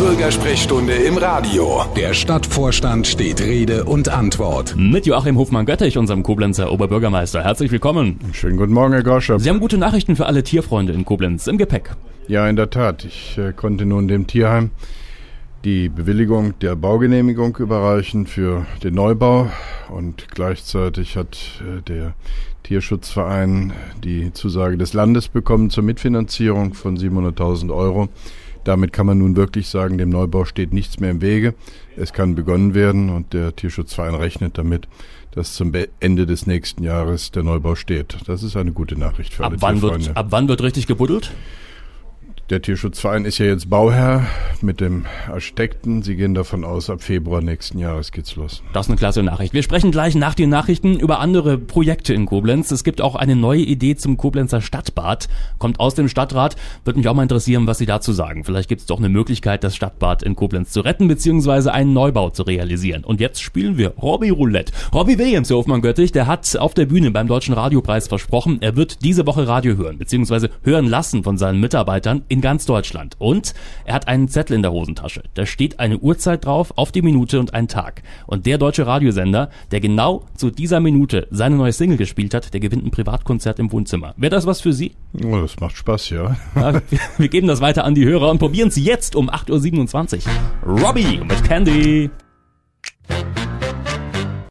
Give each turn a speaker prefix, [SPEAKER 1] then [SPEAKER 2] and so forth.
[SPEAKER 1] Bürgersprechstunde im Radio. Der Stadtvorstand steht Rede und Antwort.
[SPEAKER 2] Mit Joachim Hofmann-Göttich, unserem Koblenzer Oberbürgermeister. Herzlich willkommen.
[SPEAKER 3] Schönen guten Morgen, Herr Groscher.
[SPEAKER 2] Sie haben gute Nachrichten für alle Tierfreunde in Koblenz im Gepäck.
[SPEAKER 3] Ja, in der Tat. Ich konnte nun dem Tierheim die Bewilligung der Baugenehmigung überreichen für den Neubau und gleichzeitig hat der Tierschutzverein die Zusage des Landes bekommen zur Mitfinanzierung von 700.000 Euro. Damit kann man nun wirklich sagen, dem Neubau steht nichts mehr im Wege. Es kann begonnen werden und der Tierschutzverein rechnet damit, dass zum Ende des nächsten Jahres der Neubau steht. Das ist eine gute Nachricht für alle Tierfreunde.
[SPEAKER 2] Ab wann wird richtig gebuddelt?
[SPEAKER 3] Der Tierschutzverein ist ja jetzt Bauherr mit dem Architekten. Sie gehen davon aus, ab Februar nächsten Jahres geht's los.
[SPEAKER 2] Das ist eine klasse Nachricht. Wir sprechen gleich nach den Nachrichten über andere Projekte in Koblenz. Es gibt auch eine neue Idee zum Koblenzer Stadtbad. Kommt aus dem Stadtrat. Würde mich auch mal interessieren, was Sie dazu sagen. Vielleicht gibt es doch eine Möglichkeit, das Stadtbad in Koblenz zu retten, beziehungsweise einen Neubau zu realisieren. Und jetzt spielen wir Robbie Roulette. Robbie Williams, Herr Hofmann-Göttich, der hat auf der Bühne beim Deutschen Radiopreis versprochen, er wird diese Woche Radio hören, beziehungsweise hören lassen von seinen Mitarbeitern in ganz Deutschland. Und er hat einen Zettel in der Hosentasche. Da steht eine Uhrzeit drauf, auf die Minute und einen Tag. Und der deutsche Radiosender, der genau zu dieser Minute seine neue Single gespielt hat, der gewinnt ein Privatkonzert im Wohnzimmer. Wäre das was für Sie?
[SPEAKER 3] Oh, das macht Spaß, ja.
[SPEAKER 2] Wir geben das weiter an die Hörer und probieren es jetzt um 8.27 Uhr. Robbie mit Candy.